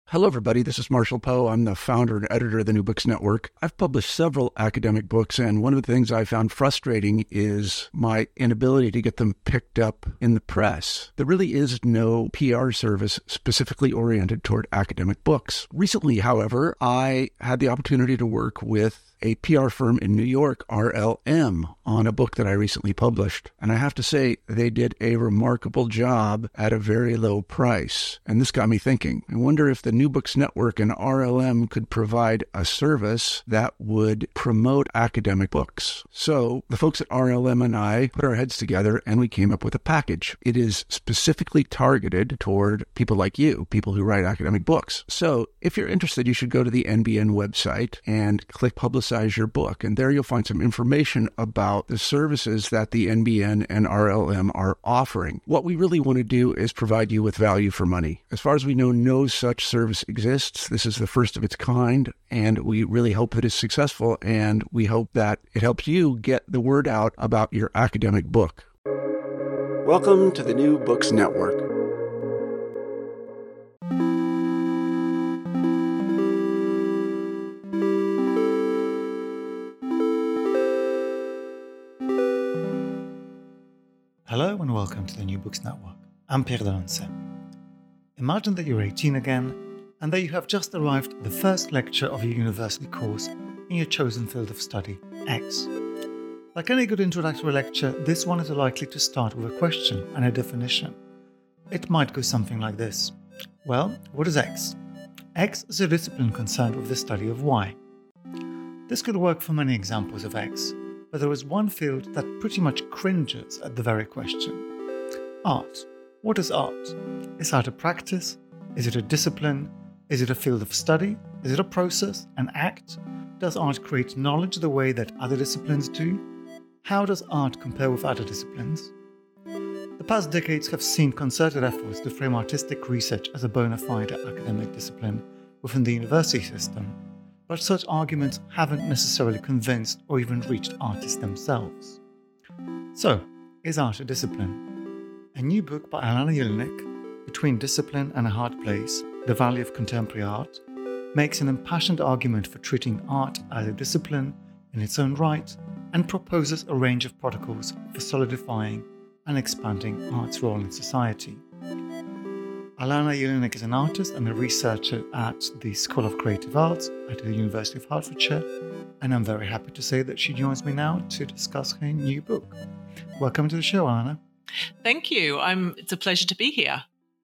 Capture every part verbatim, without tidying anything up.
Hello, everybody. This is Marshall Poe. I'm the founder and editor of the New Books Network. I've published several academic books, and one of the things I found frustrating is my inability to get them picked up in the press. There really is no P R service specifically oriented toward academic books. Recently, however, I had the opportunity to work with a P R firm in New York, R L M, on a book that I recently published. And I have to say, they did a remarkable job at a very low price. And this got me thinking. I wonder if the New Books Network and R L M could provide a service that would promote academic books. So the folks at R L M and I put our heads together and we came up with a package. It is specifically targeted toward people like you, people who write academic books. So if you're interested, you should go to the N B N website and click Publicize your book. And there you'll find some information about the services that the N B N and R L M are offering. What we really want to do is provide you with value for money. As far as we know, no such service exists. This is the first of its kind, and we really hope that it's successful, and we hope that it helps you get the word out about your academic book. Welcome to the New Books Network. Hello and welcome to the New Books Network. I'm Pierre Delancey. Imagine that you're eighteen again and that you have just arrived at the first lecture of your university course in your chosen field of study, X. Like any good introductory lecture, this one is likely to start with a question and a definition. It might go something like this. Well, what is X? X is a discipline concerned with the study of Y. This could work for many examples of X, but there is one field that pretty much cringes at the very question. Art. What is art? Is art a practice? Is it a discipline? Is it a field of study? Is it a process, an act? Does art create knowledge the way that other disciplines do? How does art compare with other disciplines? The past decades have seen concerted efforts to frame artistic research as a bona fide academic discipline within the university system, but such arguments haven't necessarily convinced or even reached artists themselves. So, is art a discipline? A new book by Alana Jelinek, Between Discipline and a Hard Place, The Value of Contemporary Art, makes an impassioned argument for treating art as a discipline in its own right and proposes a range of protocols for solidifying and expanding art's role in society. Alana Jelinek is an artist and a researcher at the School of Creative Arts at the University of Hertfordshire, and I'm very happy to say that she joins me now to discuss her new book. Welcome to the show, Alana. Thank you. I'm, it's a pleasure to be here.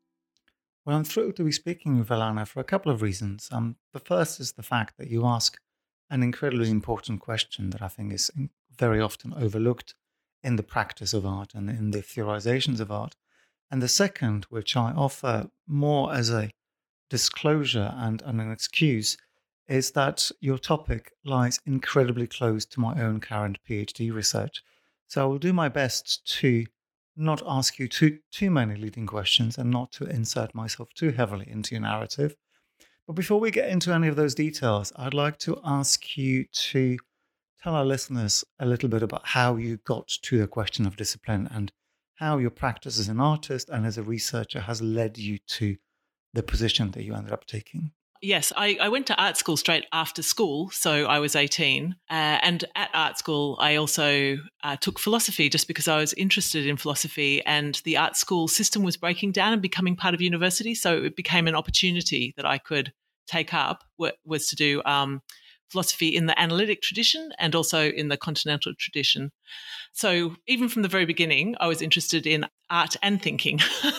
Well, I'm thrilled to be speaking with Alana for a couple of reasons. Um, the first is the fact that you ask an incredibly important question that I think is very often overlooked in the practice of art and in the theorizations of art. And the second, which I offer more as a disclosure and, and an excuse, is that your topic lies incredibly close to my own current PhD research. So I will do my best to not ask you too, too many leading questions and not to insert myself too heavily into your narrative. But before we get into any of those details, I'd like to ask you to tell our listeners a little bit about how you got to the question of discipline and how your practice as an artist and as a researcher has led you to the position that you ended up taking. Yes, I, I went to art school straight after school, so I was eighteen. Uh, and at art school, I also uh, took philosophy just because I was interested in philosophy, and the art school system was breaking down and becoming part of university. So it became an opportunity that I could take up, was to do um, philosophy in the analytic tradition and also in the continental tradition. So even from the very beginning, I was interested in art and thinking.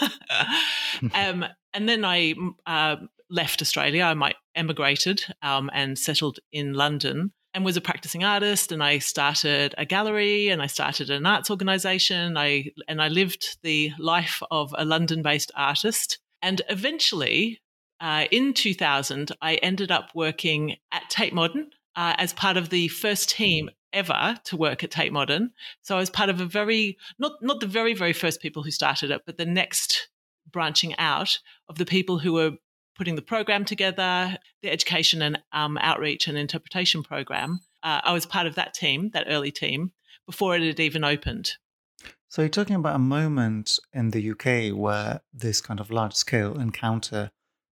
um, and then I uh, left Australia. I might emigrated um, and settled in London and was a practicing artist. And I started a gallery and I started an arts organisation. I and I lived the life of a London-based artist. And eventually, uh, in two thousand, I ended up working at Tate Modern uh, as part of the first team ever to work at Tate Modern. So I was part of a very, not, not the very, very first people who started it, but the next branching out of the people who were putting the program together, the education and um, outreach and interpretation program. Uh, I was part of that team, that early team, before it had even opened. So you're talking about a moment in the U K where this kind of large-scale encounter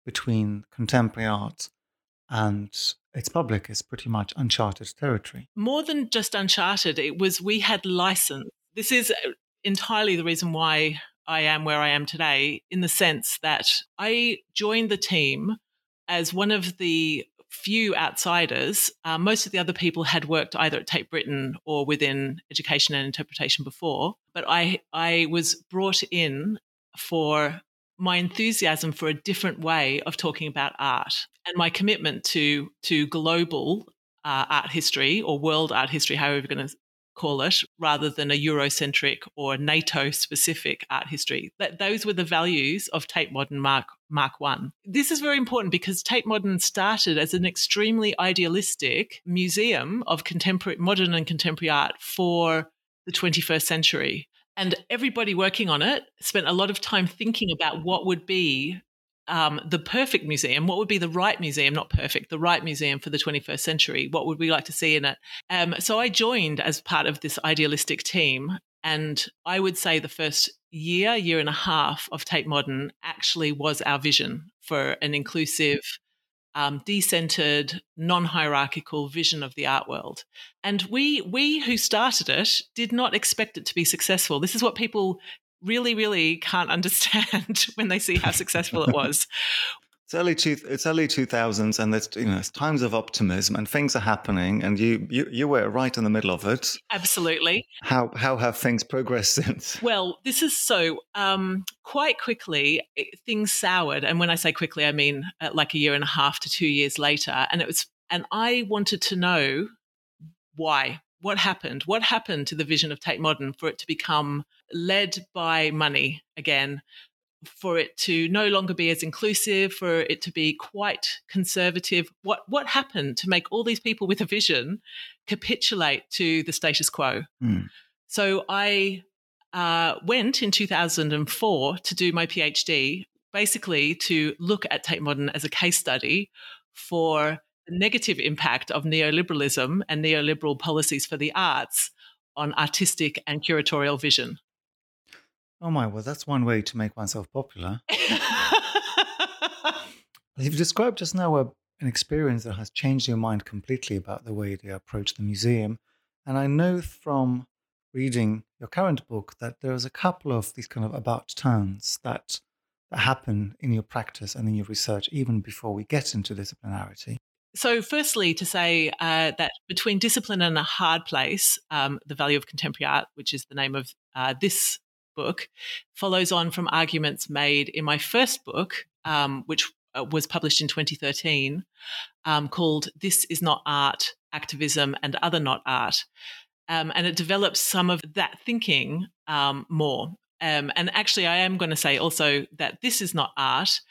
between contemporary art and its public is pretty much uncharted territory. More than just uncharted, it was we had license. This is entirely the reason why I am where I am today, in the sense that I joined the team as one of the few outsiders. Uh, most of the other people had worked either at Tate Britain or within education and interpretation before, but I I was brought in for my enthusiasm for a different way of talking about art and my commitment to to global uh, art history, or world art history, however you're going to call it, rather than a Eurocentric or NATO-specific art history. That those were the values of Tate Modern Mark Mark One. This is very important because Tate Modern started as an extremely idealistic museum of contemporary, modern and contemporary art for the twenty-first century. And everybody working on it spent a lot of time thinking about what would be um, the perfect museum, what would be the right museum, not perfect, the right museum for the twenty-first century. What would we like to see in it? Um, so I joined as part of this idealistic team. And I would say the first year, year and a half of Tate Modern actually was our vision for an inclusive, Um, decentered, non-hierarchical vision of the art world. And we we who started it did not expect it to be successful. This is what people really, really can't understand when they see how successful it was. It's early two, it's early two thousands, and there's you know it's times of optimism, and things are happening, and you you you were right in the middle of it. Absolutely. How how have things progressed since? Well, this is so um, quite quickly it, things soured, and when I say quickly, I mean uh, like a year and a half to two years later. And it was, and I wanted to know why. What happened? What happened to the vision of Tate Modern for it to become led by money again? For it to no longer be as inclusive, for it to be quite conservative. What what happened to make all these people with a vision capitulate to the status quo? Mm. So I uh, went in two thousand four to do my PhD, basically to look at Tate Modern as a case study for the negative impact of neoliberalism and neoliberal policies for the arts on artistic and curatorial vision. Oh my, well, that's one way to make oneself popular. You've described just now a, an experience that has changed your mind completely about the way you approach the museum. And I know from reading your current book that there's a couple of these kind of about turns that, that happen in your practice and in your research, even before we get into disciplinarity. So firstly, to say uh, that between discipline and a hard place, um, The Value of Contemporary Art, which is the name of uh, this book, follows on from arguments made in my first book, um, which uh, was published in twenty thirteen, um, called This Is Not Art, Activism and Other Not Art. Um, and it develops some of that thinking um, more. Um, and actually, I am going to say also that This Is Not Art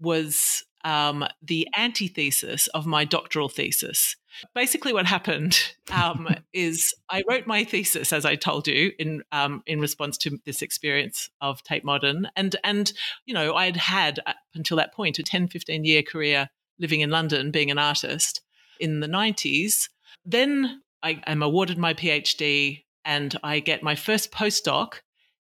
was um, the antithesis of my doctoral thesis. Basically, what happened um, is I wrote my thesis, as I told you, in um, in response to this experience of Tate Modern. And, and you know, I'd had, up until that point, a ten, fifteen-year career living in London, being an artist in the nineties. Then I am awarded my PhD and I get my first postdoc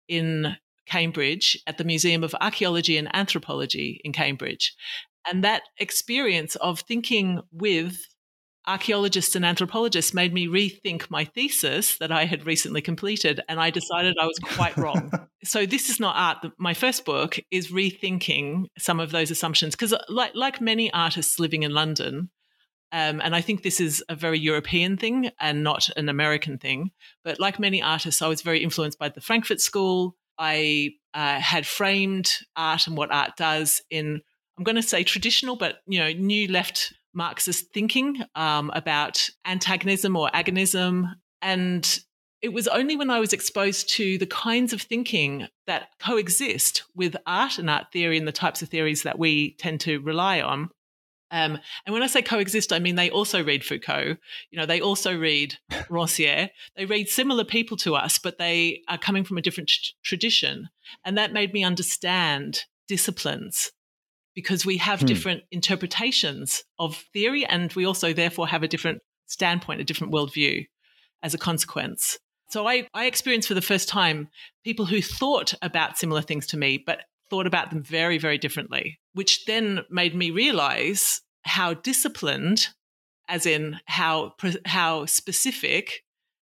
in Cambridge at the Museum of Archaeology and Anthropology in Cambridge. And that experience of thinking with archaeologists and anthropologists made me rethink my thesis that I had recently completed, and I decided I was quite wrong. So This Is Not Art, my first book, is rethinking some of those assumptions because like, like many artists living in London, um, and I think this is a very European thing and not an American thing, but like many artists, I was very influenced by the Frankfurt School. I uh, had framed art and what art does in, I'm going to say traditional, but, you know, new left Marxist thinking um, about antagonism or agonism. And it was only when I was exposed to the kinds of thinking that coexist with art and art theory and the types of theories that we tend to rely on. Um, and when I say coexist, I mean they also read Foucault. You know, they also read Rancière. They read similar people to us, but they are coming from a different t- tradition. And that made me understand disciplines, because we have hmm. different interpretations of theory, and we also therefore have a different standpoint, a different worldview as a consequence. So I, I experienced for the first time people who thought about similar things to me, but thought about them very, very differently, which then made me realize how disciplined, as in how how specific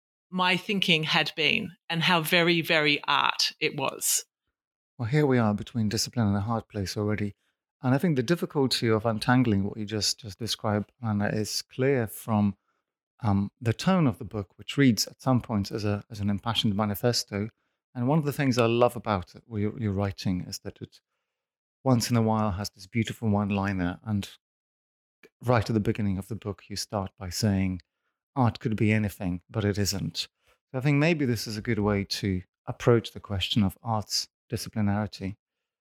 my thinking had been and how very, very art it was. Well, here we are between discipline and a hard place already. And I think the difficulty of untangling what you just, just described, Anna, is clear from um, the tone of the book, which reads at some points as, a, as an impassioned manifesto. And one of the things I love about it, what you're, you're writing, is that it once in a while has this beautiful one-liner. And right at the beginning of the book, you start by saying, art could be anything, but it isn't. So I think maybe this is a good way to approach the question of art's disciplinarity.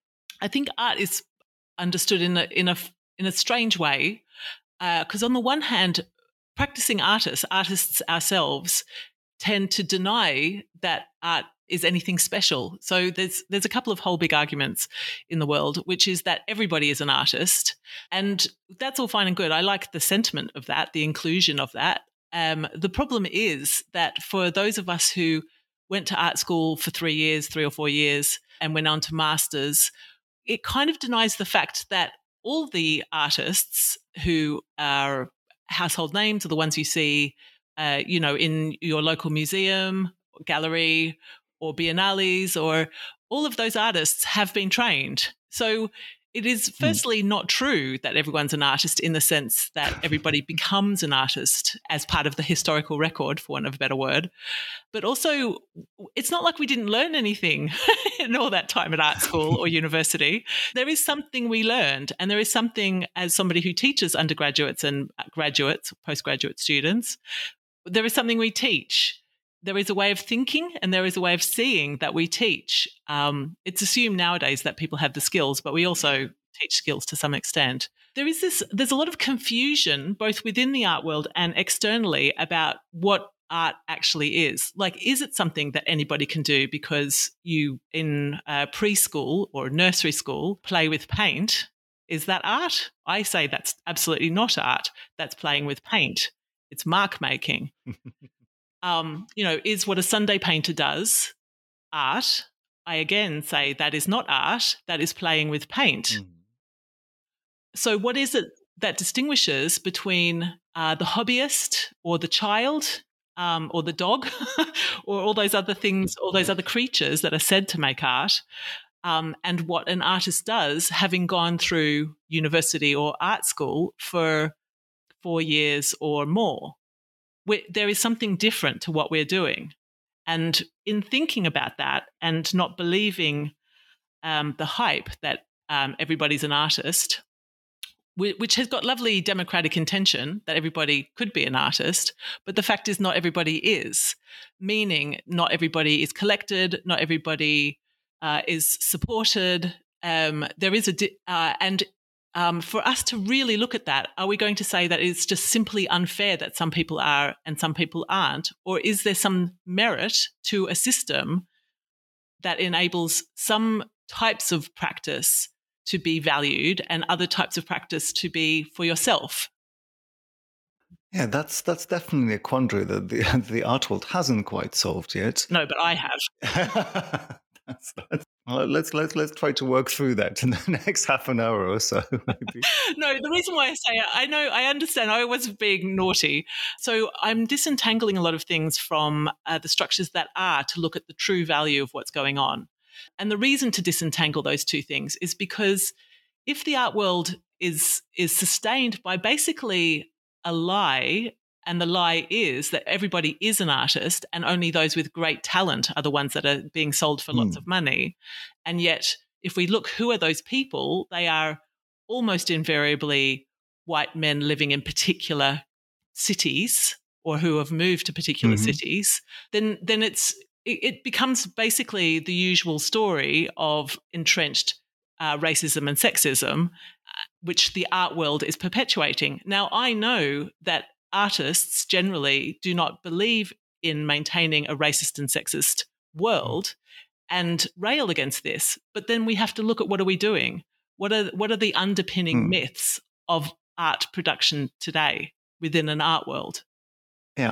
I think art is understood in a in a in a strange way, because uh, on the one hand, practicing artists, artists ourselves, tend to deny that art is anything special. So there's there's a couple of whole big arguments in the world, which is that everybody is an artist, and that's all fine and good. I like the sentiment of that, the inclusion of that. Um, the problem is that for those of us who went to art school for three years, three or four years, and went on to masters, it kind of denies the fact that all the artists who are household names are the ones you see, uh, you know, in your local museum, gallery, or biennales, or all of those artists have been trained. So it is firstly not true that everyone's an artist in the sense that everybody becomes an artist as part of the historical record, for want of a better word. But also, it's not like we didn't learn anything in all that time at art school or university. There is something we learned, and there is something, as somebody who teaches undergraduates and graduates, postgraduate students, there is something we teach. There is a way of thinking and there is a way of seeing that we teach. Um, it's assumed nowadays that people have the skills, but we also teach skills to some extent. There is this, there's a lot of confusion both within the art world and externally about what art actually is. Like, is it something that anybody can do because you in uh, preschool or nursery school play with paint? Is that art? I say that's absolutely not art. That's playing with paint. It's mark making. Um, you know, is what a Sunday painter does art? I again say that is not art, that is playing with paint. Mm. So what is it that distinguishes between uh, the hobbyist or the child um, or the dog or all those other things, all those other creatures that are said to make art, um, and what an artist does having gone through university or art school for four years or more? We, there is something different to what we're doing. And in thinking about that and not believing um, the hype that um, everybody's an artist, which has got lovely democratic intention that everybody could be an artist, but the fact is not everybody is, meaning not everybody is collected, not everybody uh, is supported. Um, there is a, di- uh, and Um, for us to really look at that, are we going to say that it's just simply unfair that some people are and some people aren't? Or is there some merit to a system that enables some types of practice to be valued and other types of practice to be for yourself? Yeah, that's that's definitely a quandary that the, the art world hasn't quite solved yet. No, but I have. that's, that's, well, let's let's let's try to work through that in the next half an hour or so, maybe. No, the reason why I say it, I know, I understand. I was being naughty, so I'm disentangling a lot of things from uh, the structures that are to look at the true value of what's going on. And the reason to disentangle those two things is because if the art world is is sustained by basically a lie, and the lie is that everybody is an artist and only those with great talent are the ones that are being sold for mm. lots of money. And yet, if we look, who are those people? They are almost invariably white men living in particular cities or who have moved to particular mm-hmm. cities. Then, then it's it, it becomes basically the usual story of entrenched uh, racism and sexism, which the art world is perpetuating. Now, I know that artists generally do not believe in maintaining a racist and sexist world and rail against this. But then we have to look at what are we doing? What are what are the underpinning mm. myths of art production today within an art world? Yeah,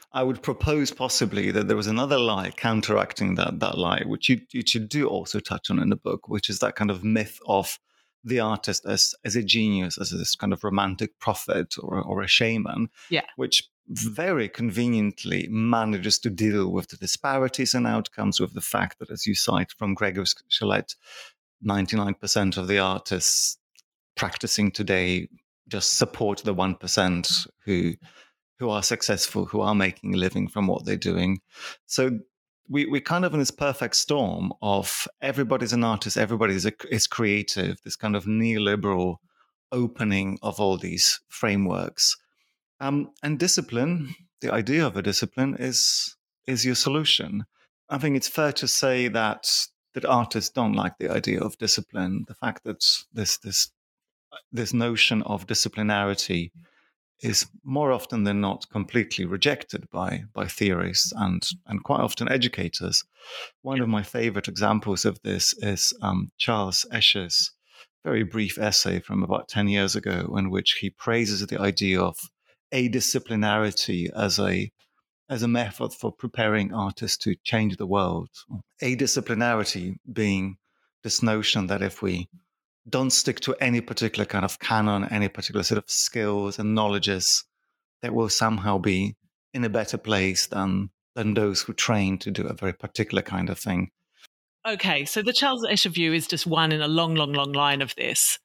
I would propose possibly that there was another lie counteracting that that lie, which you, you should do also touch on in the book, which is that kind of myth of the artist as as a genius, as this kind of romantic prophet or, or a shaman, Yeah. which very conveniently manages to deal with the disparities in outcomes, with the fact that, as you cite from Gregor Shalet, ninety-nine percent of the artists practicing today just support the one percent who who are successful, who are making a living from what they're doing. So we, we're kind of in this perfect storm of everybody's an artist, everybody is, a, is creative, this kind of neoliberal opening of all these frameworks. Um, and discipline, the idea of a discipline is is your solution. I think it's fair to say that that artists don't like the idea of discipline. The fact that this this this notion of disciplinarity is more often than not completely rejected by by theorists and and quite often educators. One of my favorite examples of this is um, Charles Escher's very brief essay from about ten years ago, in which he praises the idea of adisciplinarity as a as a method for preparing artists to change the world. Adisciplinarity being this notion that if we don't stick to any particular kind of canon, any particular set of skills and knowledges, that will somehow be in a better place than than those who train to do a very particular kind of thing. Okay, so the Charles Escher view is just one in a long, long, long line of this.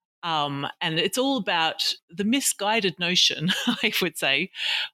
Um, and it's all about the misguided notion, I would say,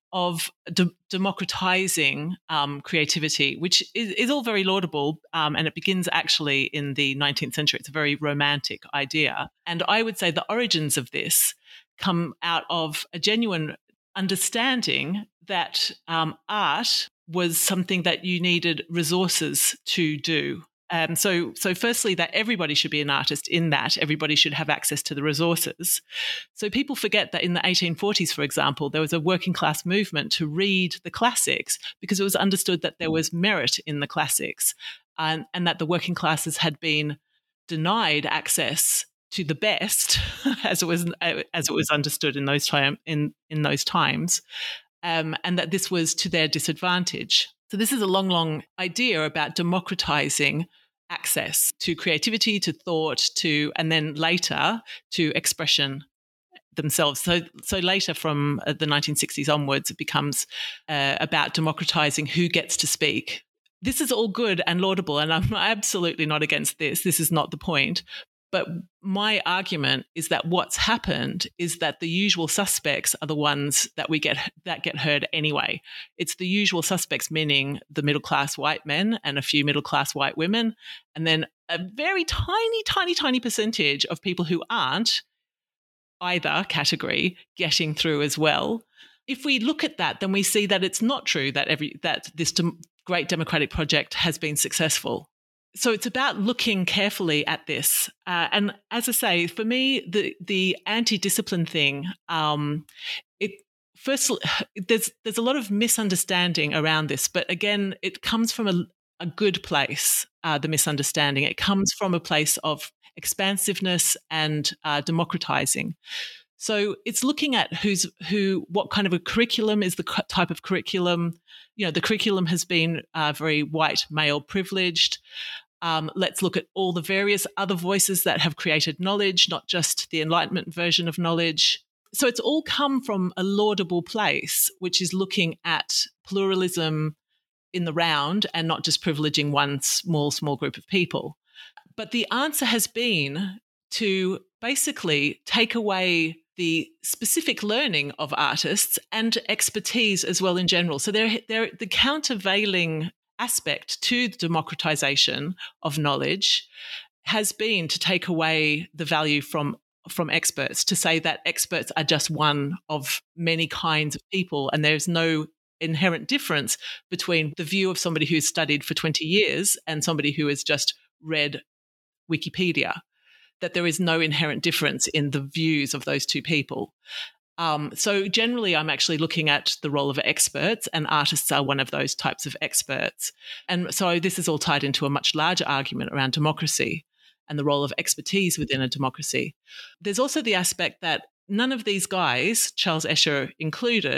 of de- democratizing um, creativity, which is, is all very laudable. Um, and it begins actually in the nineteenth century. It's a very romantic idea. And I would say the origins of this come out of a genuine understanding that um, art was something that you needed resources to do. Um, so, so firstly, that everybody should be an artist in that everybody should have access to the resources. So people forget that in the eighteen forties, for example, there was a working class movement to read the classics because it was understood that there was merit in the classics, and, and that the working classes had been denied access to the best, as it was as it was understood in those time in in those times, um, and that this was to their disadvantage. So this is a long, long idea about democratizing access to creativity, to thought, to, and then later to expression themselves. So, so later from the nineteen sixties onwards, it becomes uh, about democratizing who gets to speak. This is all good and laudable, and I'm absolutely not against this. This is not the point. But my argument is that what's happened is that the usual suspects are the ones that we get that get heard anyway. It's the usual suspects, meaning the middle-class white men and a few middle-class white women, and then a very tiny, tiny, tiny percentage of people who aren't either category getting through as well. If we look at that, then we see that it's not true that every that this dem- great democratic project has been successful. So it's about looking carefully at this. Uh, and as I say, for me, the the anti-discipline thing, um, it first there's there's a lot of misunderstanding around this. But again, it comes from a, a good place, uh, the misunderstanding. It comes from a place of expansiveness and uh, democratizing. So it's looking at who's who, what kind of a curriculum is the type of curriculum. You know, the curriculum has been uh, very white, male privileged. Um, let's look at all the various other voices that have created knowledge, not just the Enlightenment version of knowledge. So it's all come from a laudable place, which is looking at pluralism in the round and not just privileging one small, small group of people. But the answer has been to basically take away the specific learning of artists and expertise as well in general. So they're, they're the countervailing aspect to the democratization of knowledge has been to take away the value from, from experts, to say that experts are just one of many kinds of people and there's no inherent difference between the view of somebody who's studied for twenty years and somebody who has just read Wikipedia, that there is no inherent difference in the views of those two people. Um, so generally, I'm actually looking at the role of experts, and artists are one of those types of experts. And so this is all tied into a much larger argument around democracy and the role of expertise within a democracy. There's also the aspect that none of these guys, Charles Escher included,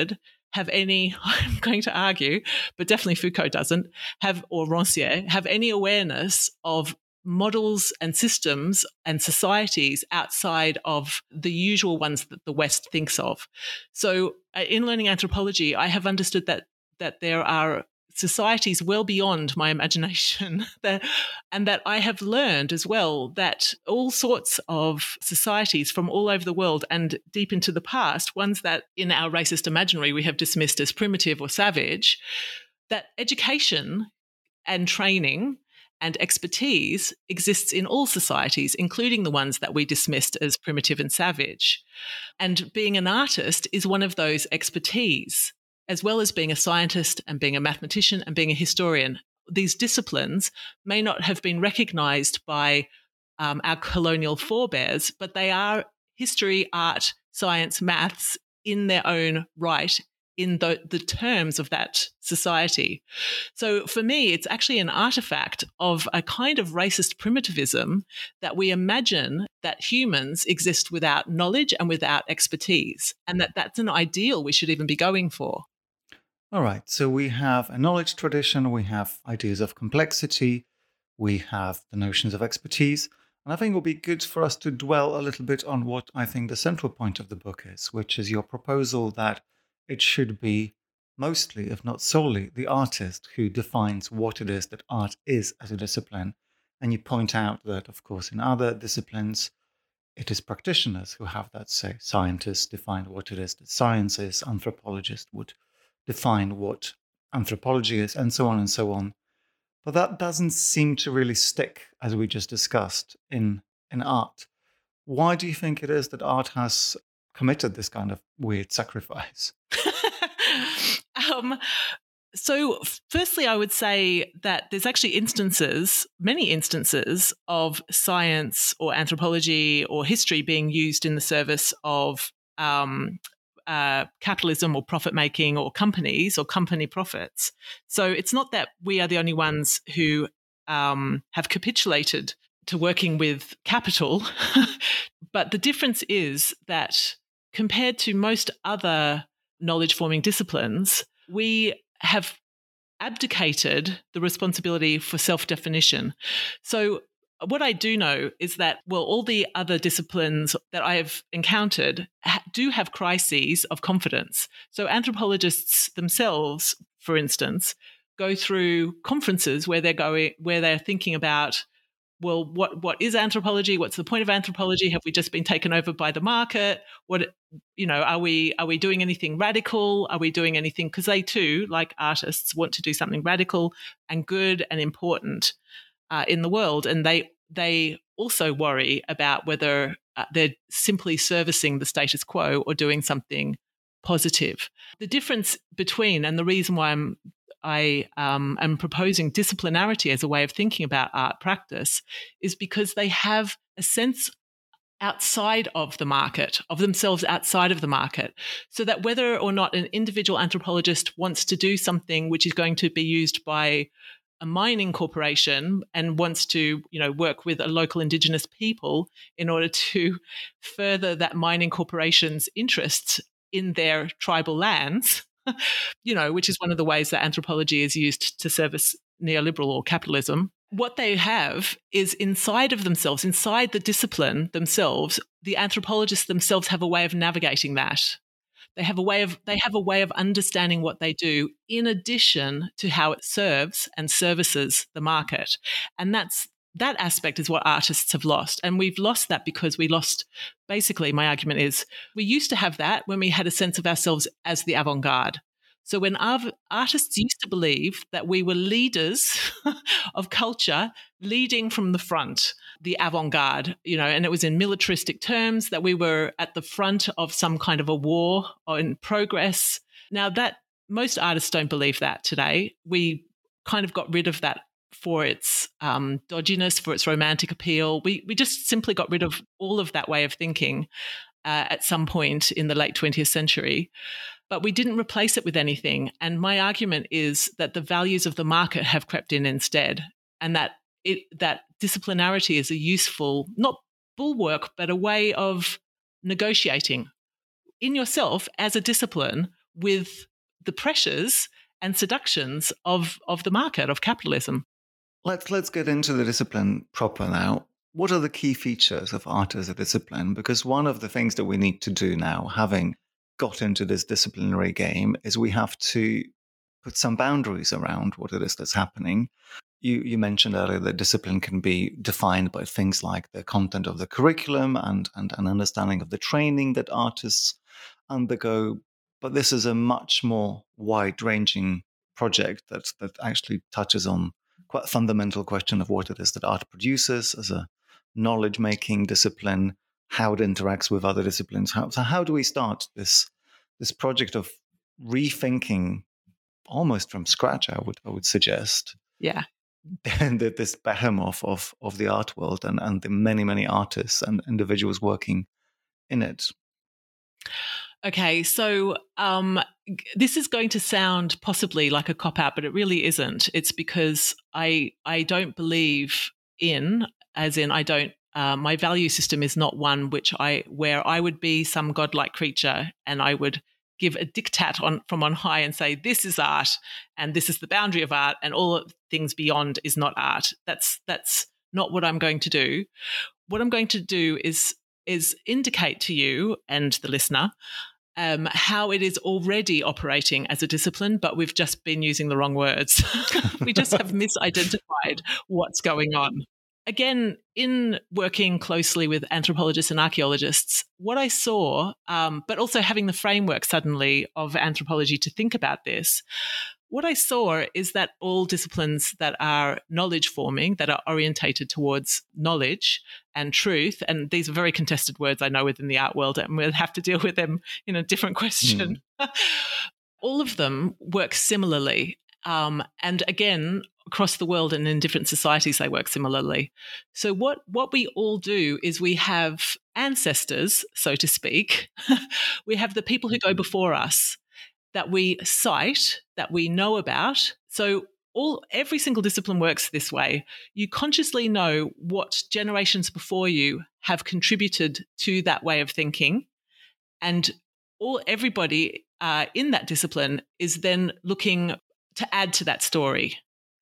have any, I'm going to argue, but definitely Foucault doesn't, have, or Rancière, have any awareness of models and systems and societies outside of the usual ones that the West thinks of. So uh, in learning anthropology, I have understood that that there are societies well beyond my imagination, that, and that I have learned as well that all sorts of societies from all over the world and deep into the past, ones that in our racist imaginary we have dismissed as primitive or savage, that education and training and expertise exists in all societies, including the ones that we dismissed as primitive and savage. And being an artist is one of those expertise, as well as being a scientist and being a mathematician and being a historian. These disciplines may not have been recognised by um, our colonial forebears, but they are history, art, science, maths in their own right, in the, the terms of that society. So for me, it's actually an artifact of a kind of racist primitivism that we imagine that humans exist without knowledge and without expertise, and that that's an ideal we should even be going for. All right, so we have a knowledge tradition, we have ideas of complexity, we have the notions of expertise, and I think it will be good for us to dwell a little bit on what I think the central point of the book is, which is your proposal that it should be mostly, if not solely, the artist who defines what it is that art is as a discipline. And you point out that, of course, in other disciplines, it is practitioners who have that say. Scientists define what it is that science is, anthropologists would define what anthropology is, and so on and so on. But that doesn't seem to really stick, as we just discussed, in, in art. Why do you think it is that art has committed this kind of weird sacrifice? um, so firstly, I would say that there's actually instances, many instances of science or anthropology or history being used in the service of um, uh, capitalism or profit-making or companies or company profits. So it's not that we are the only ones who um, have capitulated to working with capital, but the difference is that compared to most other knowledge-forming disciplines, we have abdicated the responsibility for self-definition. So what I do know is that, well, all the other disciplines that I have encountered ha- do have crises of confidence. So anthropologists themselves, for instance, go through conferences where they're going, where they're thinking about, well, what what is anthropology? What's the point of anthropology? Have we just been taken over by the market? What, you know, are we are we doing anything radical? Are we doing anything? Because they too, like artists, want to do something radical and good and important uh, in the world, and they they also worry about whether uh, they're simply servicing the status quo or doing something positive. The difference between, and the reason why I'm I um, am proposing disciplinarity as a way of thinking about art practice is because they have a sense outside of the market, of themselves outside of the market, so that whether or not an individual anthropologist wants to do something which is going to be used by a mining corporation and wants to, you know, work with a local Indigenous people in order to further that mining corporation's interests in their tribal lands, you know, which is one of the ways that anthropology is used to service neoliberal or capitalism. What they have is inside of themselves, inside the discipline themselves, the anthropologists themselves have a way of navigating that. They have a way of they have a way of understanding what they do in addition to how it serves and services the market. And that's that aspect is what artists have lost. And we've lost that because we lost, basically, my argument is, we used to have that when we had a sense of ourselves as the avant-garde. So when our artists used to believe that we were leaders of culture, leading from the front, the avant-garde, you know, and it was in militaristic terms that we were at the front of some kind of a war or in progress. Now that most artists don't believe that today. We kind of got rid of that for its um, dodginess, for its romantic appeal. We we just simply got rid of all of that way of thinking uh, at some point in the late twentieth century. But we didn't replace it with anything. And my argument is that the values of the market have crept in instead, and that it that disciplinarity is a useful, not bulwark, but a way of negotiating in yourself as a discipline with the pressures and seductions of, of the market, of capitalism. Let's let's get into the discipline proper now. What are the key features of art as a discipline? Because one of the things that we need to do now, having got into this disciplinary game, is we have to put some boundaries around what it is that's happening. You, you mentioned earlier that discipline can be defined by things like the content of the curriculum and, and an understanding of the training that artists undergo. But this is a much more wide-ranging project that, that actually touches on quite a fundamental question of what it is that art produces as a knowledge-making discipline, how it interacts with other disciplines. How, so how do we start this this project of rethinking almost from scratch, I would I would suggest. Yeah. And this behemoth of, of the art world and, and the many, many artists and individuals working in it. Okay, so um, this is going to sound possibly like a cop-out, but it really isn't. It's because I I don't believe in, as in I don't, uh, my value system is not one which I where I would be some godlike creature and I would give a diktat on from on high and say, this is art and this is the boundary of art and all things beyond is not art. That's that's not what I'm going to do. What I'm going to do is is indicate to you and the listener um, how it is already operating as a discipline, but we've just been using the wrong words. We just have misidentified what's going on. Again, in working closely with anthropologists and archaeologists, what I saw, um, but also having the framework suddenly of anthropology to think about this, what I saw is that all disciplines that are knowledge forming, that are orientated towards knowledge and truth, and these are very contested words I know within the art world, and we'll have to deal with them in a different question. Mm. All of them work similarly. Um, and again, across the world and in different societies, they work similarly. So what, what we all do is we have ancestors, so to speak. We have the people who go before us that we cite, that we know about. So all every single discipline works this way. You consciously know what generations before you have contributed to that way of thinking, and all everybody uh, in that discipline is then looking to add to that story.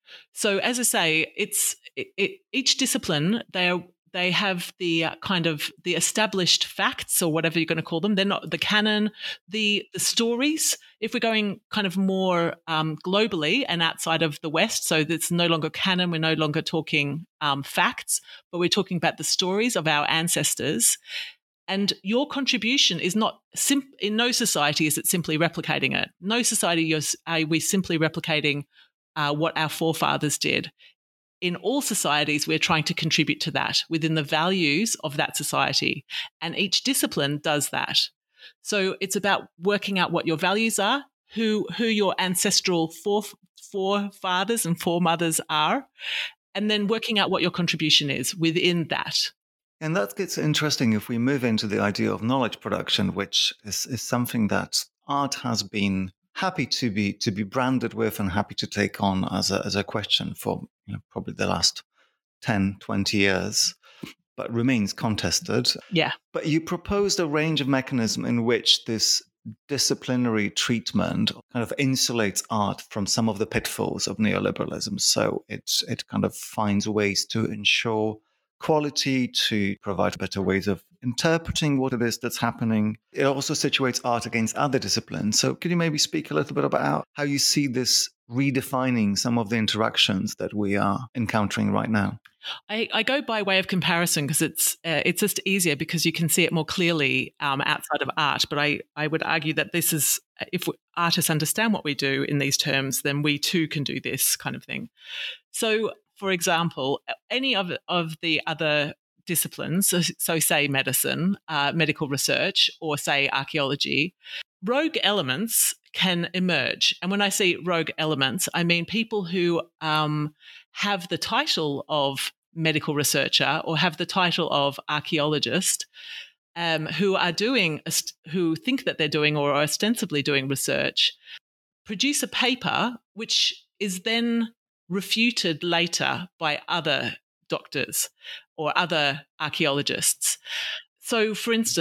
So as I say, it's it, it, each discipline, they are, they have the uh, kind of the established facts or whatever you're going to call them. They're not the canon, the the stories. If we're going kind of more um, globally and outside of the West, so it's no longer canon, we're no longer talking um, facts, but we're talking about the stories of our ancestors. And your contribution is not, sim- in no society is it simply replicating it. No society are we simply replicating uh, what our forefathers did. In all societies, we're trying to contribute to that within the values of that society. And each discipline does that. So it's about working out what your values are, who, who your ancestral fore, forefathers and foremothers are, and then working out what your contribution is within that. And that gets interesting if we move into the idea of knowledge production, which is, is something that art has been happy to be to be branded with and happy to take on as a as a question for you know, probably the last ten, twenty years, but remains contested. Yeah. But you proposed a range of mechanisms in which this disciplinary treatment kind of insulates art from some of the pitfalls of neoliberalism. So it it kind of finds ways to ensure quality, to provide better ways of interpreting what it is that's happening. It also situates art against other disciplines. So could you maybe speak a little bit about how you see this redefining some of the interactions that we are encountering right now? I, I go by way of comparison because it's uh, it's just easier because you can see it more clearly um, outside of art. But I, I would argue that this is, if artists understand what we do in these terms, then we too can do this kind of thing. So, for example, any of, of the other disciplines, so, so say medicine, uh, medical research, or say archaeology, rogue elements can emerge. And when I say rogue elements, I mean people who um, have the title of medical researcher or have the title of archaeologist, um, who are doing, who think that they're doing or are ostensibly doing research, produce a paper which is then refuted later by other doctors or other archaeologists. So, for instance,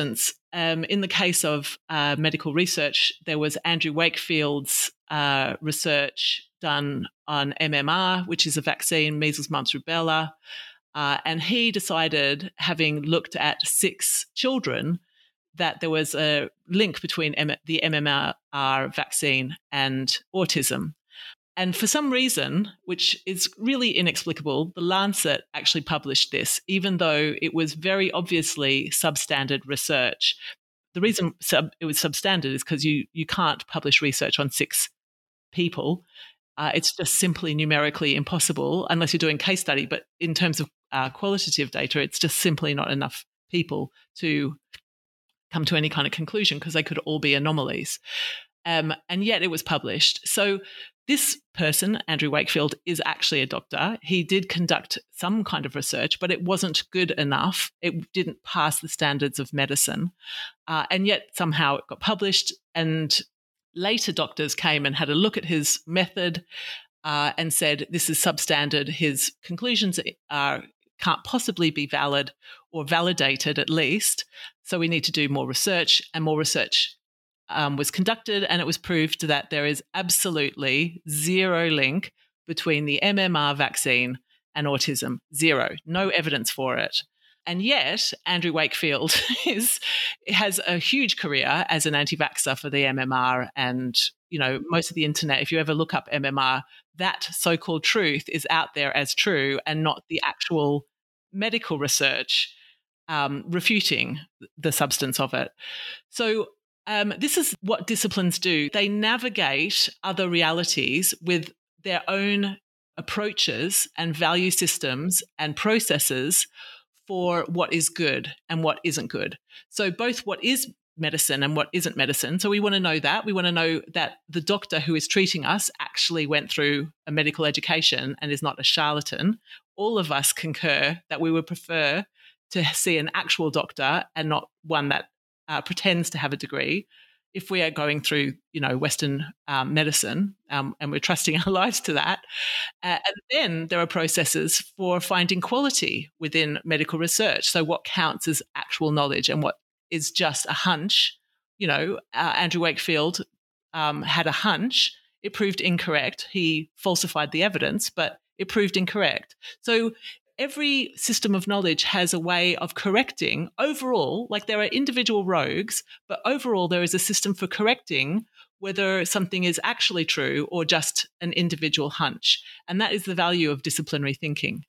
um, in the case of uh, medical research, there was Andrew Wakefield's uh, research done on M M R, which is a vaccine, measles, mumps, rubella. Uh, and he decided, having looked at six children, that there was a link between M- the M M R vaccine and autism. And for some reason, which is really inexplicable, the Lancet actually published this, even though it was very obviously substandard research. The reason sub- it was substandard is because you, you can't publish research on six people. Uh, it's just simply numerically impossible unless you're doing case study. But in terms of uh, qualitative data, it's just simply not enough people to come to any kind of conclusion because they could all be anomalies. Um, and yet it was published. So this person, Andrew Wakefield, is actually a doctor. He did conduct some kind of research, but it wasn't good enough. It didn't pass the standards of medicine. Uh, and yet somehow it got published, and later doctors came and had a look at his method uh, and said, this is substandard. His conclusions are, can't possibly be valid or validated at least. So we need to do more research, and more research Um, was conducted, and it was proved that there is absolutely zero link between the M M R vaccine and autism. Zero. No evidence for it. And yet, Andrew Wakefield is has a huge career as an anti-vaxxer for the M M R, and you know, most of the internet, if you ever look up M M R, that so-called truth is out there as true and not the actual medical research um, refuting the substance of it. So Um, this is what disciplines do. They navigate other realities with their own approaches and value systems and processes for what is good and what isn't good. So both what is medicine and what isn't medicine. So we want to know that. We want to know that the doctor who is treating us actually went through a medical education and is not a charlatan. All of us concur that we would prefer to see an actual doctor and not one that Uh, pretends to have a degree if we are going through, you know, Western um, medicine, um, and we're trusting our lives to that. Uh, and then there are processes for finding quality within medical research. So what counts as actual knowledge and what is just a hunch. You know, uh, Andrew Wakefield um, had a hunch. It proved incorrect. He falsified the evidence, but it proved incorrect. So every system of knowledge has a way of correcting overall, like there are individual rogues, but overall there is a system for correcting whether something is actually true or just an individual hunch. And that is the value of disciplinary thinking.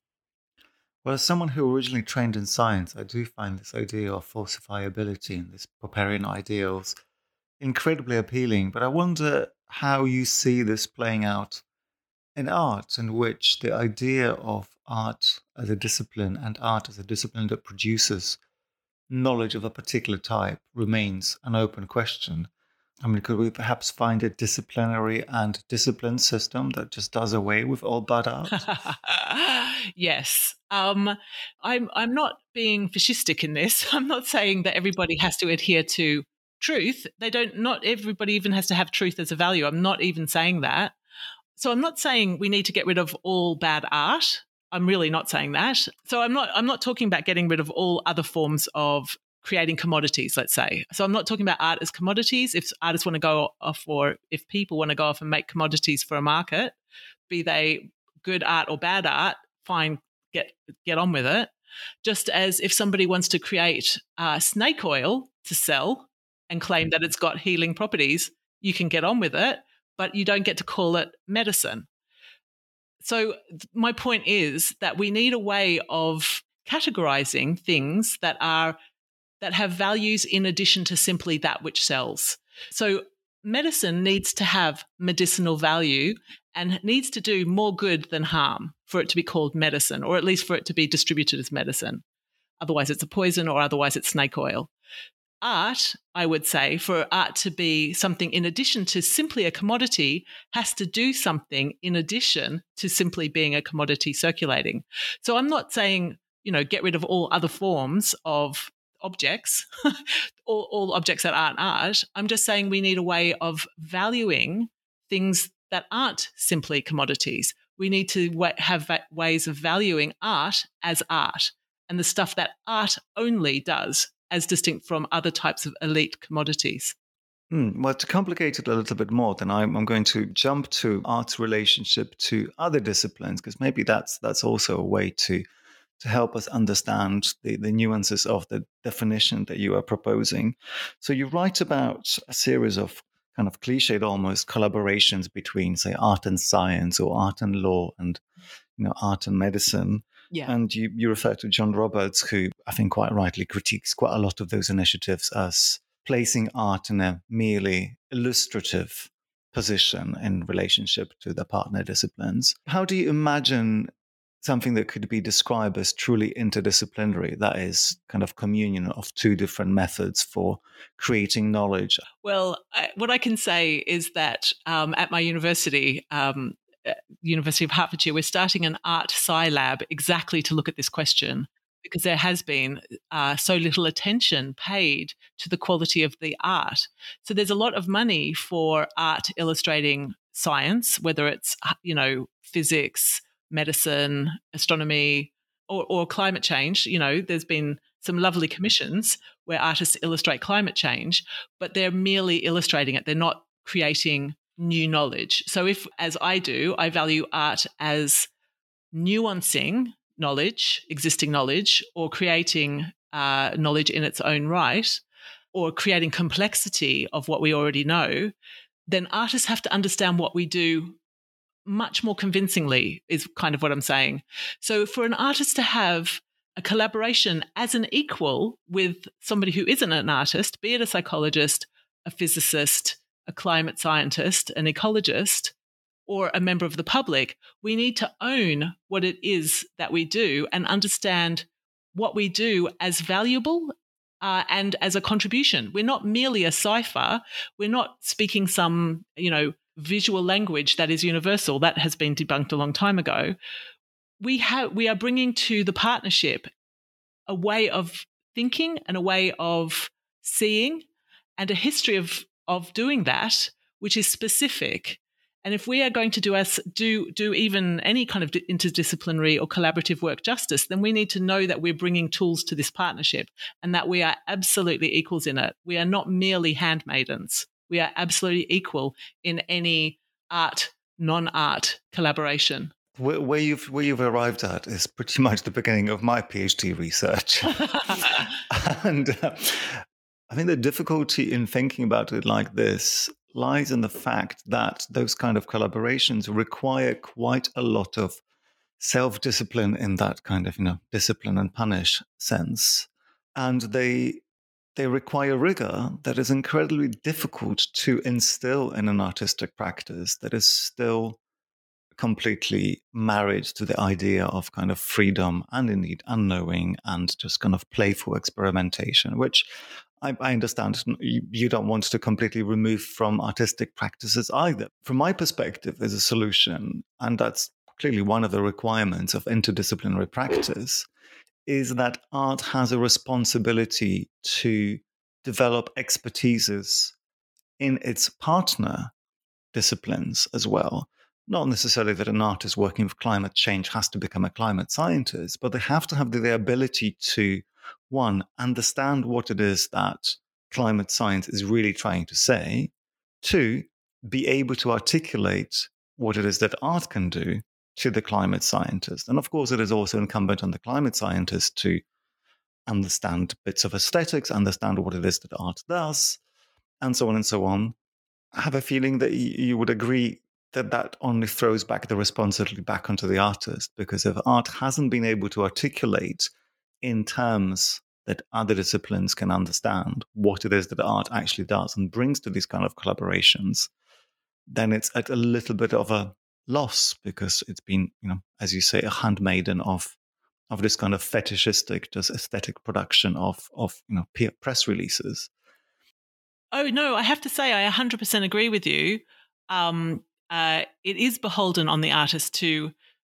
Well, as someone who originally trained in science, I do find this idea of falsifiability and this Popperian ideals incredibly appealing. But I wonder how you see this playing out in art, in which the idea of art as a discipline and art as a discipline that produces knowledge of a particular type remains an open question. I mean, could we perhaps find a disciplinary and disciplined system that just does away with all bad art? Yes. Um, I'm, I'm not being fascistic in this. I'm not saying that everybody has to adhere to truth. They don't, not everybody even has to have truth as a value. I'm not even saying that. So I'm not saying we need to get rid of all bad art. I'm really not saying that. So I'm not I'm not talking about getting rid of all other forms of creating commodities, let's say. So I'm not talking about art as commodities. If artists want to go off, or if people want to go off and make commodities for a market, be they good art or bad art, fine, get get on with it. Just as if somebody wants to create uh, snake oil to sell and claim that it's got healing properties, you can get on with it, but you don't get to call it medicine. So my point is that we need a way of categorizing things that are that have values in addition to simply that which sells. So medicine needs to have medicinal value and needs to do more good than harm for it to be called medicine, or at least for it to be distributed as medicine. Otherwise it's a poison, or otherwise it's snake oil. Art, I would say, for art to be something in addition to simply a commodity, has to do something in addition to simply being a commodity circulating. So I'm not saying, you know, get rid of all other forms of objects, all, all objects that aren't art. I'm just saying we need a way of valuing things that aren't simply commodities. We need to have ways of valuing art as art, and the stuff that art only does as distinct from other types of elite commodities. Hmm. Well, to complicate it a little bit more, then I'm, I'm going to jump to art's relationship to other disciplines, because maybe that's that's also a way to to help us understand the, the nuances of the definition that you are proposing. So you write about a series of kind of cliched almost collaborations between, say, art and science, or art and law, and you know, art and medicine. Yeah. And you, you refer to John Roberts, who I think quite rightly critiques quite a lot of those initiatives as placing art in a merely illustrative position in relationship to the partner disciplines. How do you imagine something that could be described as truly interdisciplinary, that is kind of communion of two different methods for creating knowledge? Well, I, what I can say is that um, at my university, um, University of Hertfordshire, we're starting an art sci lab exactly to look at this question, because there has been uh, so little attention paid to the quality of the art. So there's a lot of money for art illustrating science, whether it's, you know, physics, medicine, astronomy, or, or climate change. You know, there's been some lovely commissions where artists illustrate climate change, but they're merely illustrating it. They're not creating new knowledge. So if, as I do, I value art as nuancing knowledge, existing knowledge, or creating uh, knowledge in its own right, or creating complexity of what we already know, then artists have to understand what we do much more convincingly, is kind of what I'm saying. So for an artist to have a collaboration as an equal with somebody who isn't an artist, be it a psychologist, a physicist, a climate scientist, an ecologist, or a member of the public, we need to own what it is that we do and understand what we do as valuable uh, and as a contribution. We're not merely a cipher. We're not speaking some, you know, visual language that is universal. That has been debunked a long time ago. We have, we are bringing to the partnership a way of thinking and a way of seeing and a history of, of doing that, which is specific. And if we are going to do us do do even any kind of interdisciplinary or collaborative work justice, then we need to know that we're bringing tools to this partnership and that we are absolutely equals in it. We are not merely handmaidens. We are absolutely equal in any art, non-art collaboration. Where, where you've where you've arrived at is pretty much the beginning of my PhD research, and uh, I think the difficulty in thinking about it like this lies in the fact that those kind of collaborations require quite a lot of self-discipline in that kind of, you know, discipline and punish sense. And they they require rigor that is incredibly difficult to instill in an artistic practice that is still completely married to the idea of kind of freedom and indeed unknowing and just kind of playful experimentation, which I, I understand you, you don't want to completely remove from artistic practices either. From my perspective, there's a solution, and that's clearly one of the requirements of interdisciplinary practice, is that art has a responsibility to develop expertises in its partner disciplines as well. Not necessarily that an artist working with climate change has to become a climate scientist, but they have to have the, the ability to, one, understand what it is that climate science is really trying to say. Two, be able to articulate what it is that art can do to the climate scientist. And of course, it is also incumbent on the climate scientist to understand bits of aesthetics, understand what it is that art does, and so on and so on. I have a feeling that you would agree that that only throws back the responsibility back onto the artist, because if art hasn't been able to articulate in terms that other disciplines can understand what it is that art actually does and brings to these kind of collaborations, then it's at a little bit of a loss, because it's been, you know, as you say, a handmaiden of of this kind of fetishistic, just aesthetic production of of you know press releases. Oh no, I have to say I one hundred percent agree with you. Um, uh, it is beholden on the artist to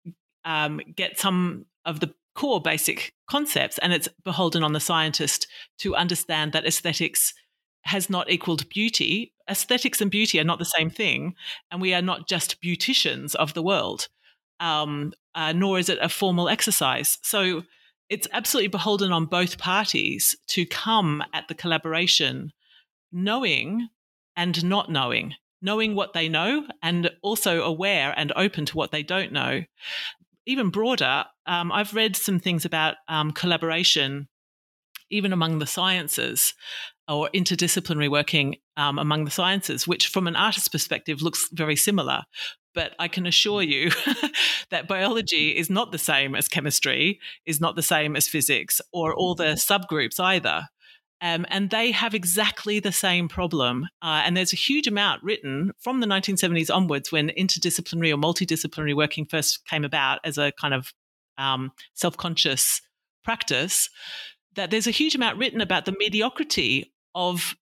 um, get some of the core basic concepts, and it's beholden on the scientist to understand that aesthetics has not equaled beauty. Aesthetics and beauty are not the same thing, and we are not just beauticians of the world, um, uh, nor is it a formal exercise. So it's absolutely beholden on both parties to come at the collaboration knowing and not knowing, knowing what they know and also aware and open to what they don't know. Even broader, um, I've read some things about um, collaboration even among the sciences or interdisciplinary working um, among the sciences, which from an artist's perspective looks very similar. But I can assure you that biology is not the same as chemistry, is not the same as physics or all the subgroups either. Um, and they have exactly the same problem. Uh, and there's a huge amount written from the nineteen seventies onwards when interdisciplinary or multidisciplinary working first came about as a kind of um, self-conscious practice, that there's a huge amount written about the mediocrity of,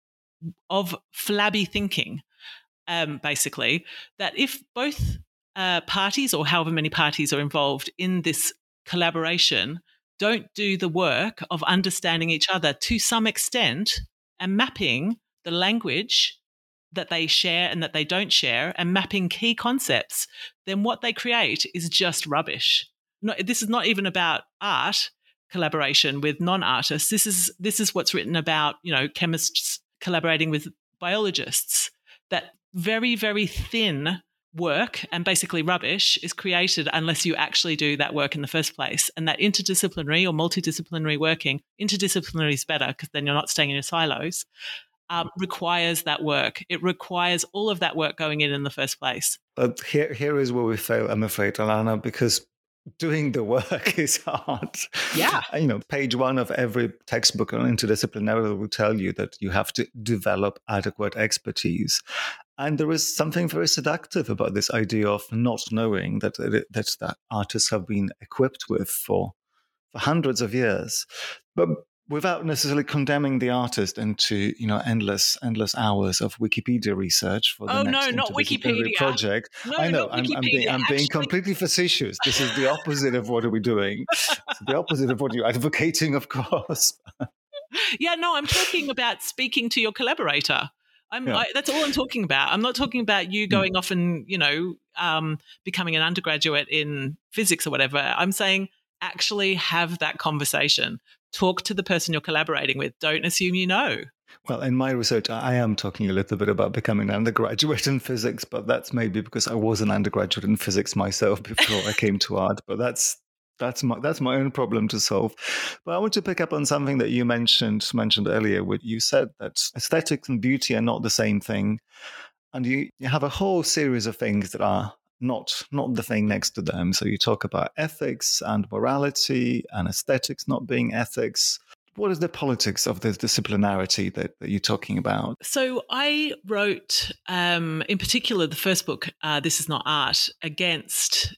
of flabby thinking, um, basically, that if both uh, parties or however many parties are involved in this collaboration don't do the work of understanding each other to some extent and mapping the language that they share and that they don't share and mapping key concepts, then what they create is just rubbish. No, this is not even about art collaboration with non-artists. This is this is what's written about, you know, chemists collaborating with biologists. That very, very thin work and basically rubbish is created unless you actually do that work in the first place. And that interdisciplinary or multidisciplinary working, interdisciplinary is better because then you're not staying in your silos, um, requires that work. It requires all of that work going in in the first place. But here, here is where we fail, I'm afraid, Alana, because doing the work is hard. Yeah. You know, page one of every textbook on interdisciplinarity will tell you that you have to develop adequate expertise. And there is something very seductive about this idea of not knowing that that, that artists have been equipped with for, for hundreds of years, but without necessarily condemning the artist into, you know, endless endless hours of Wikipedia research for the oh, next no, not interdisciplinary Wikipedia. project. No, I know, not I'm, I'm, Wikipedia, being, I'm being actually. completely facetious. This is the opposite of what are we doing. It's the opposite of what you're advocating, of course. Yeah, no, I'm talking about speaking to your collaborator. I'm, Yeah. I, that's all I'm talking about. I'm not talking about you going mm. off and, you know, um, becoming an undergraduate in physics or whatever. I'm saying actually have that conversation. Talk to the person you're collaborating with. Don't assume you know. Well, in my research, I am talking a little bit about becoming an undergraduate in physics, but that's maybe because I was an undergraduate in physics myself before I came to art. But that's that's my that's my own problem to solve. But I want to pick up on something that you mentioned mentioned earlier. Where you said that aesthetics and beauty are not the same thing, and you, you have a whole series of things that are not not the thing next to them. So you talk about ethics and morality and aesthetics not being ethics. What is the politics of the disciplinarity that, that you're talking about? So I wrote, um, in particular, the first book, uh, This Is Not Art, against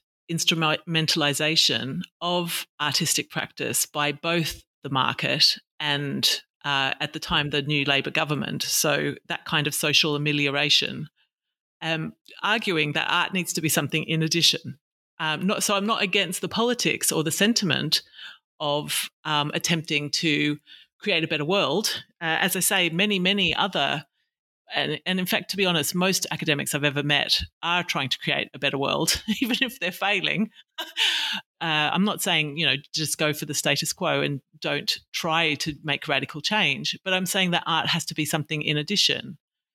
instrumentalization of artistic practice by both the market and, uh, at the time, the new Labor government. So that kind of social amelioration. Um, arguing that art needs to be something in addition. Um, not, so I'm not against the politics or the sentiment of um, attempting to create a better world. Uh, as I say, many, many other, and, and in fact, to be honest, most academics I've ever met are trying to create a better world, even if they're failing. uh, I'm not saying, you know, just go for the status quo and don't try to make radical change, but I'm saying that art has to be something in addition,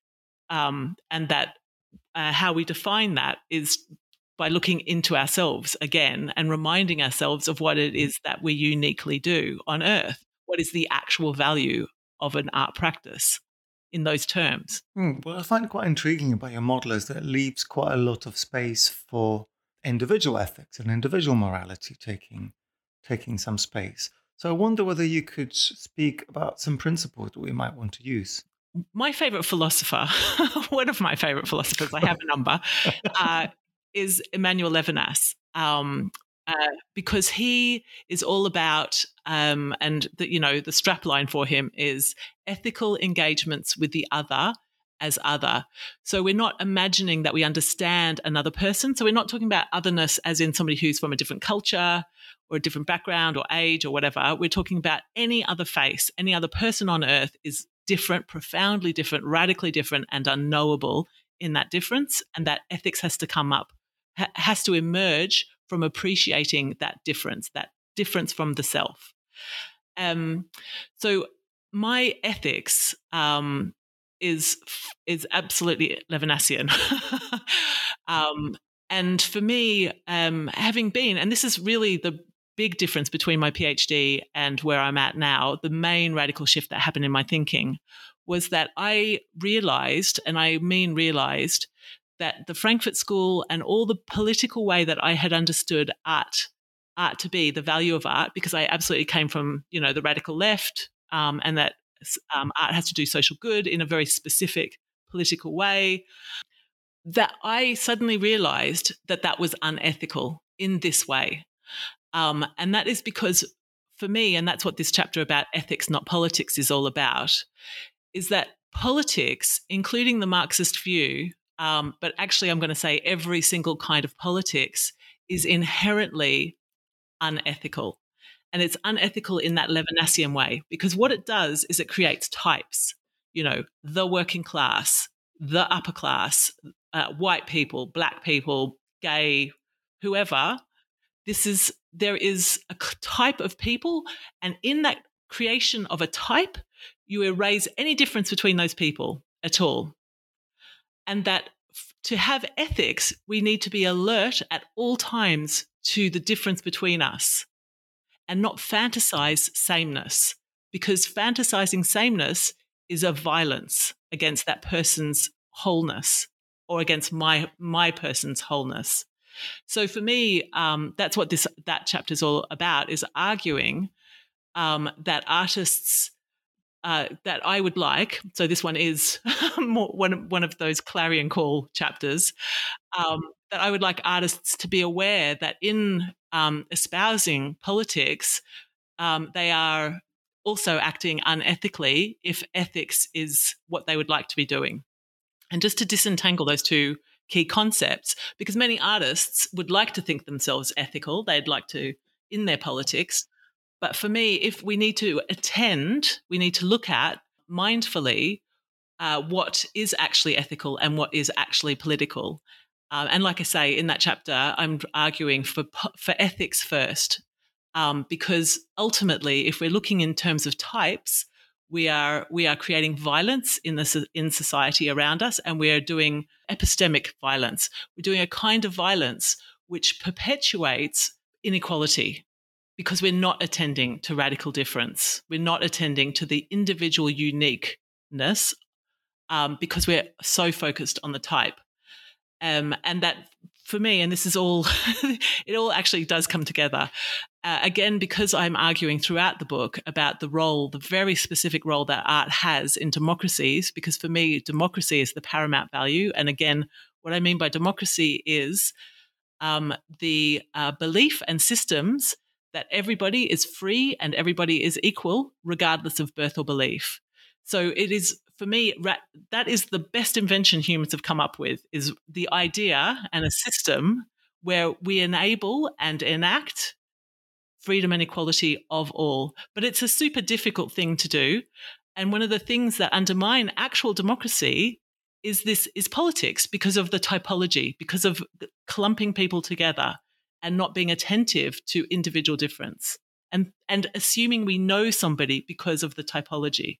um, and that Uh, how we define that is by looking into ourselves again and reminding ourselves of what it is that we uniquely do on Earth. What is the actual value of an art practice in those terms? Mm, what I find quite intriguing about your model is that it leaves quite a lot of space for individual ethics and individual morality taking, taking some space. So I wonder whether you could speak about some principles that we might want to use. My favorite philosopher, one of my favorite philosophers, I have a number, uh, is Emmanuel Levinas, um, uh, because he is all about, um, and the, you know, the strapline for him is ethical engagements with the other as other. So we're not imagining that we understand another person. So we're not talking about otherness as in somebody who's from a different culture or a different background or age or whatever. We're talking about any other face, any other person on Earth is different, profoundly different, radically different, and unknowable in that difference. And that ethics has to come up, ha- has to emerge from appreciating that difference, that difference from the self. Um, so my ethics um, is is absolutely Levinasian. um, and for me, um, having been, and this is really the big difference between my PhD and where I'm at now, the main radical shift that happened in my thinking was that I realized, and I mean realized, that the Frankfurt School and all the political way that I had understood art, art to be, the value of art, because I absolutely came from, you know, the radical left, um, and that um, art has to do social good in a very specific political way, that I suddenly realized that that was unethical in this way. Um, and that is because for me, and that's what this chapter about ethics, not politics, is all about, is that politics, including the Marxist view, um, but actually I'm going to say every single kind of politics, is inherently unethical. And it's unethical in that Levinasian way, because what it does is it creates types, you know, the working class, the upper class, uh, white people, black people, gay, whoever. This is, there is a type of people, and in that creation of a type, you erase any difference between those people at all. And that f- to have ethics, we need to be alert at all times to the difference between us and not fantasize sameness, because fantasizing sameness is a violence against that person's wholeness or against my my person's wholeness. So for me, um, that's what this that chapter is all about: is arguing um, that artists uh, that I would like. So this one is more, one one of those clarion call chapters. Um, that I would like artists to be aware that in um, espousing politics, um, they are also acting unethically if ethics is what they would like to be doing. And just to disentangle those two key concepts, because many artists would like to think themselves ethical, they'd like to in their politics. But for me, if we need to attend, we need to look at mindfully uh, what is actually ethical and what is actually political. Um, and like I say, in that chapter, I'm arguing for for ethics first, um, because ultimately, if we're looking in terms of types, we are we are creating violence in the in society around us, and we are doing epistemic violence. We're doing a kind of violence which perpetuates inequality, because we're not attending to radical difference. We're not attending to the individual uniqueness, um, because we're so focused on the type. Um, and that, for me, and this is all, it all actually does come together. Uh, again, because I'm arguing throughout the book about the role, the very specific role that art has in democracies, because for me, democracy is the paramount value. And again, what I mean by democracy is um, the uh, belief and systems that everybody is free and everybody is equal, regardless of birth or belief. So it is, for me, ra- that is the best invention humans have come up with, is the idea and a system where we enable and enact freedom and equality of all. But it's a super difficult thing to do. And one of the things that undermine actual democracy is this is politics, because of the typology, because of clumping people together and not being attentive to individual difference, and, and assuming we know somebody because of the typology.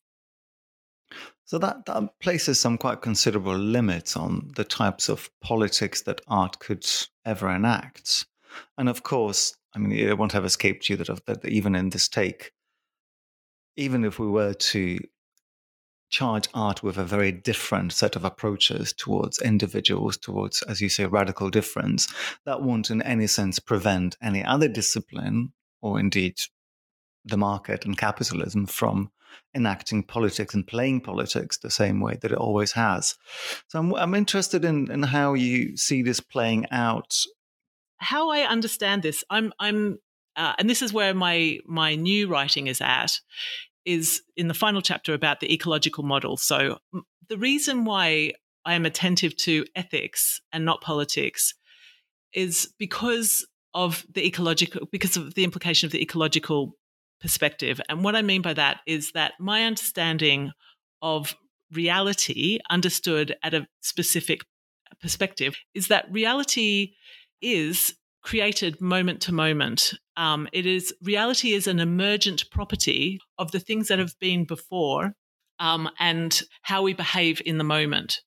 So that, that places some quite considerable limits on the types of politics that art could ever enact. And of course, I mean, it won't have escaped you that, that even in this take, even if we were to charge art with a very different set of approaches towards individuals, towards, as you say, radical difference, that won't in any sense prevent any other discipline, or indeed the market and capitalism, from enacting politics and playing politics the same way that it always has. So I'm, I'm interested in, in how you see this playing out. How I understand this, I'm, I'm, uh, and this is where my my new writing is at, is in the final chapter about the ecological model. So the reason why I am attentive to ethics and not politics is because of the ecological, because of the implication of the ecological perspective. And what I mean by that is that my understanding of reality, understood at a specific perspective, is that reality is created moment to moment. Um, it is reality is an emergent property of the things that have been before, um, and how we behave in the moment.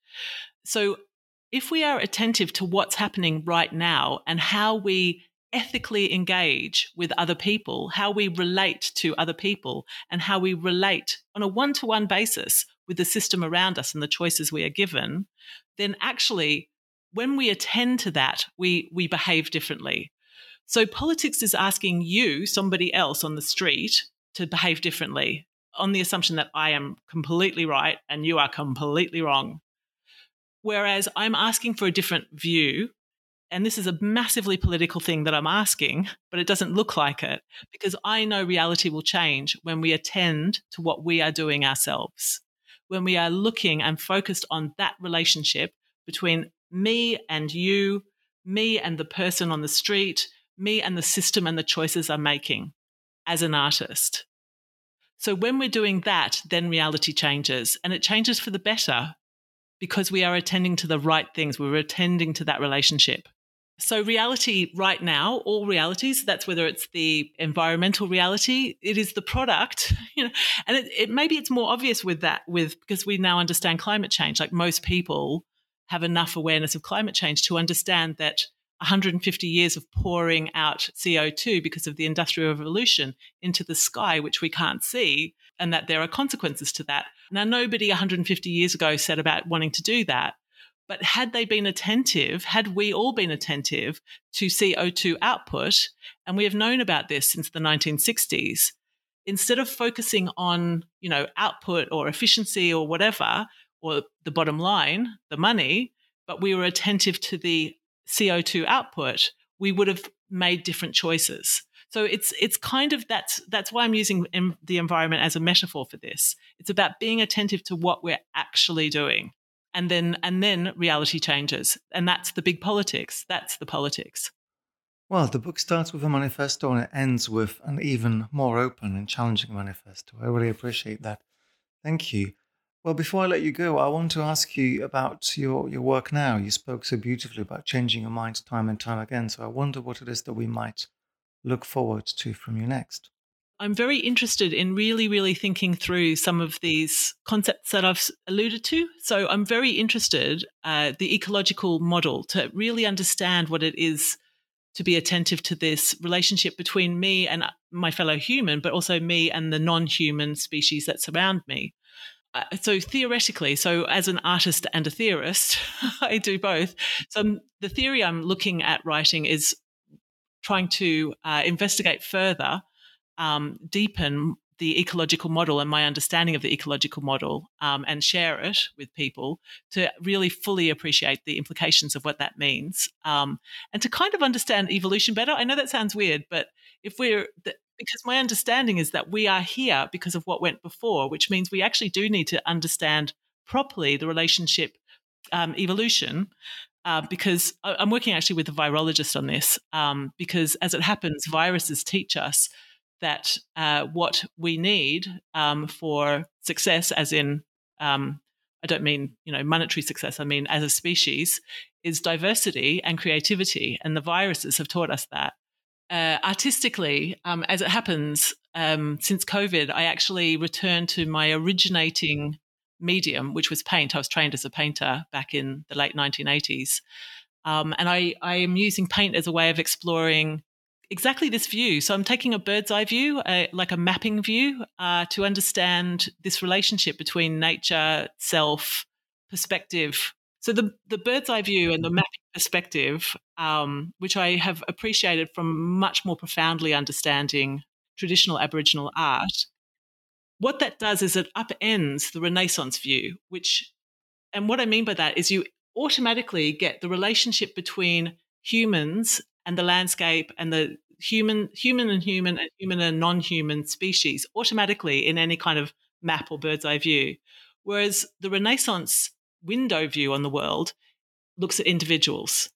So if we are attentive to what's happening right now and how we ethically engage with other people, how we relate to other people, and how we relate on a one-to-one basis with the system around us and the choices we are given, then actually, when we attend to that, we, we behave differently. So politics is asking you, somebody else on the street, to behave differently on the assumption that I am completely right and you are completely wrong. Whereas I'm asking for a different view. And this is a massively political thing that I'm asking, but it doesn't look like it, because I know reality will change when we attend to what we are doing ourselves, when we are looking and focused on that relationship between me and you, me and the person on the street, me and the system and the choices I'm making as an artist. So when we're doing that, then reality changes, and it changes for the better because we are attending to the right things. We're attending to that relationship. So reality right now, all realities, that's whether it's the environmental reality, it is the product, you know, and it, it maybe it's more obvious with that, with because we now understand climate change. Like most people have enough awareness of climate change to understand that one hundred fifty years of pouring out C O two because of the Industrial Revolution into the sky, which we can't see, and that there are consequences to that. Now, nobody one hundred fifty years ago said about wanting to do that. But had they been attentive, had we all been attentive to C O two output, and we have known about this since the nineteen sixties, instead of focusing on, you know, output or efficiency or whatever, or the bottom line, the money, but we were attentive to the C O two output, we would have made different choices. So it's it's kind of that's that's why I'm using the environment as a metaphor for this. It's about being attentive to what we're actually doing. And then and then reality changes. And that's the big politics. That's the politics. Well, the book starts with a manifesto and it ends with an even more open and challenging manifesto. I really appreciate that. Thank you. Well, before I let you go, I want to ask you about your, your work now. You spoke so beautifully about changing your mind time and time again. So I wonder what it is that we might look forward to from you next. I'm very interested in really, really thinking through some of these concepts that I've alluded to. So I'm very interested uh, the ecological model, to really understand what it is to be attentive to this relationship between me and my fellow human, but also me and the non-human species that surround me. Uh, so theoretically, so as an artist and a theorist, I do both. So I'm, the theory I'm looking at writing is trying to uh, investigate further Um, deepen the ecological model and my understanding of the ecological model, um, and share it with people to really fully appreciate the implications of what that means, um, and to kind of understand evolution better. I know that sounds weird, but if we're because my understanding is that we are here because of what went before, which means we actually do need to understand properly the relationship, um, evolution. Uh, because I'm working actually with a virologist on this, um, because as it happens, viruses teach us that uh, what we need um, for success, as in, um, I don't mean, you know, monetary success, I mean as a species, is diversity and creativity. And the viruses have taught us that. Uh, artistically, um, as it happens, um, since COVID, I actually returned to my originating medium, which was paint. I was trained as a painter back in the late nineteen eighties. Um, and I, I am using paint as a way of exploring exactly this view. So I'm taking a bird's eye view, uh, like a mapping view, uh, to understand this relationship between nature, self, perspective. So the, the bird's eye view and the mapping perspective, um, which I have appreciated from much more profoundly understanding traditional Aboriginal art, what that does is it upends the Renaissance view, which, and what I mean by that is you automatically get the relationship between humans and the landscape and the human, human and human, and human and non-human species automatically in any kind of map or bird's eye view. Whereas the Renaissance window view on the world looks at individuals,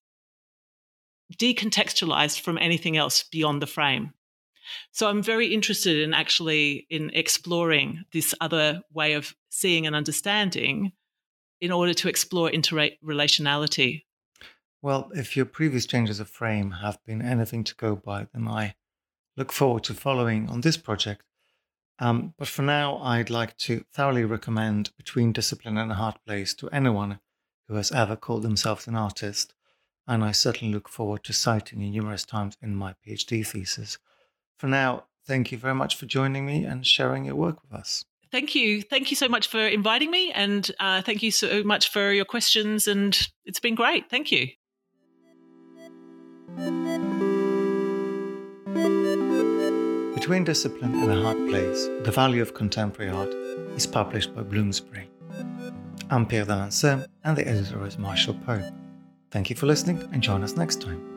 decontextualized from anything else beyond the frame. So I'm very interested in actually in exploring this other way of seeing and understanding in order to explore interrelationality. Well, if your previous changes of frame have been anything to go by, then I look forward to following on this project. Um, but for now, I'd like to thoroughly recommend Between Discipline and a Hard Place to anyone who has ever called themselves an artist, and I certainly look forward to citing you numerous times in my PhD thesis. For now, thank you very much for joining me and sharing your work with us. Thank you. Thank you so much for inviting me, and uh, thank you so much for your questions, and it's been great. Thank you. Between Discipline and a Hard Place, The Value of Contemporary Art is published by Bloomsbury. I'm Pierre Delancey, and the editor is Marshall Poe. Thank you for listening, and join us next time.